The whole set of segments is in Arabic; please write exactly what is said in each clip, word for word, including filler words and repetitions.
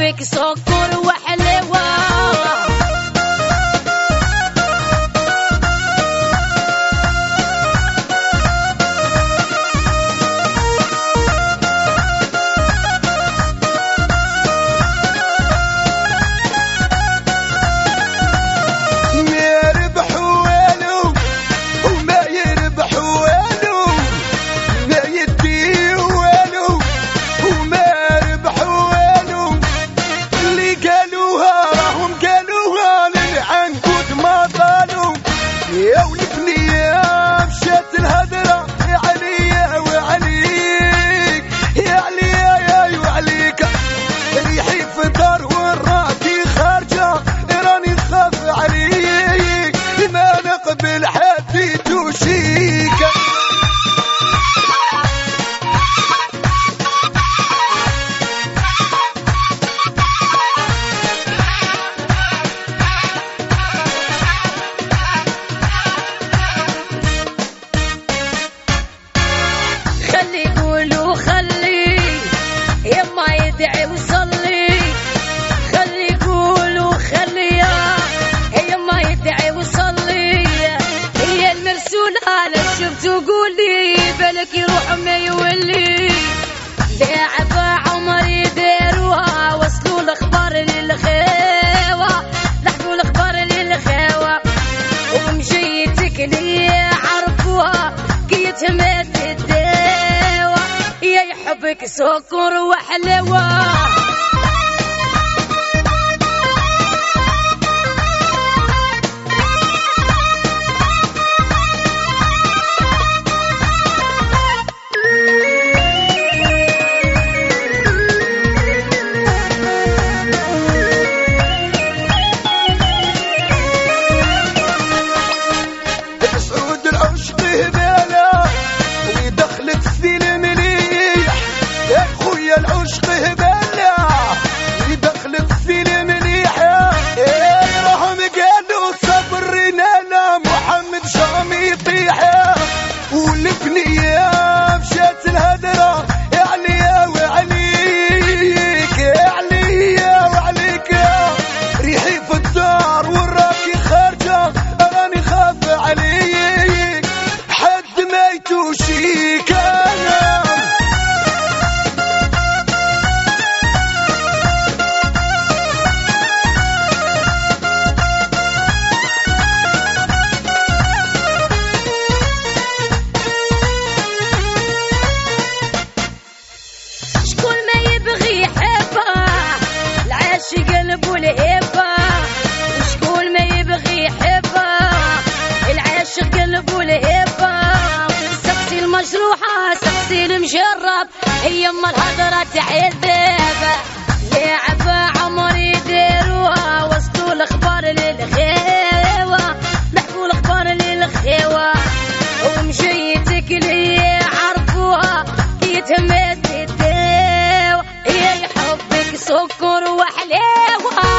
حبك سكر وحلوة. يا ولفني يا مشات الهدرة يا عليا وعليك يا عليا يا وعليك ريحي في دار وراكي خارجة راني خاف عليك ما نقبل حد توشيك. خلي يقولوا خلي يما يدعي وصلي، خلي يقولوا خلي يما يدعي وصلي، هي المرسولة لا شفت وقولي بالك يروح ما يولي. لعبة عمر يديروها وصلوا الاخبار للخيوة، لحقوا الاخبار للخيوة ومجيتك لي عرفوها كي يتمد الدوا يا يحبك سكر وحلوة. سعود العشق هبالة ودخلت في المليح يا خويا العشق هبالة ودخلت في المليح ايه راهم قالوا صبرنا لا محمد شام يطيح ولفني يا مشات الهدرة يا عليا وعليك يا عليا وعليك ريحي في الدار وراكي خارجة راني خاف عليك حد ما يتوشيك. انا شكون ما يبغي يحبها العاشق قلبه لهبة، وشكون ما يبغي يحبها العاشق قلبه لهبة. سقسي المجروحة سقسي المجرب هي اما الهضرة تعذب. لعبة عمر يديروها وصلوا الاخبار للخيوة، لحقوا الاخبار للخيوة ومجيتك لي عرفوها كي يتمد الدوا يا يحبك سكر وحلوة.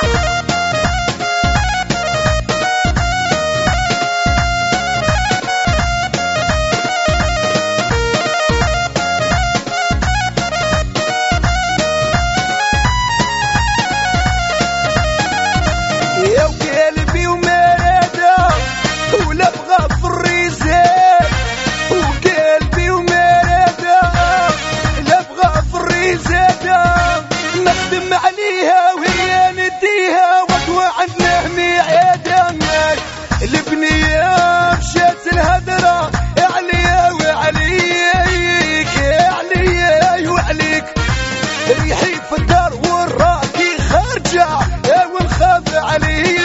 يا وقلبي ومرادة ولا بغى في الريزان وقلبي ومرادة لا بغى في الريزان نخدم عليها وهي نديها وقوى عندنا ميعادة البنية مشات الهدرة يا عليا وعليك يا عليا وعليك ريحي في الدار وراكي خارجة يا ونخاف عليك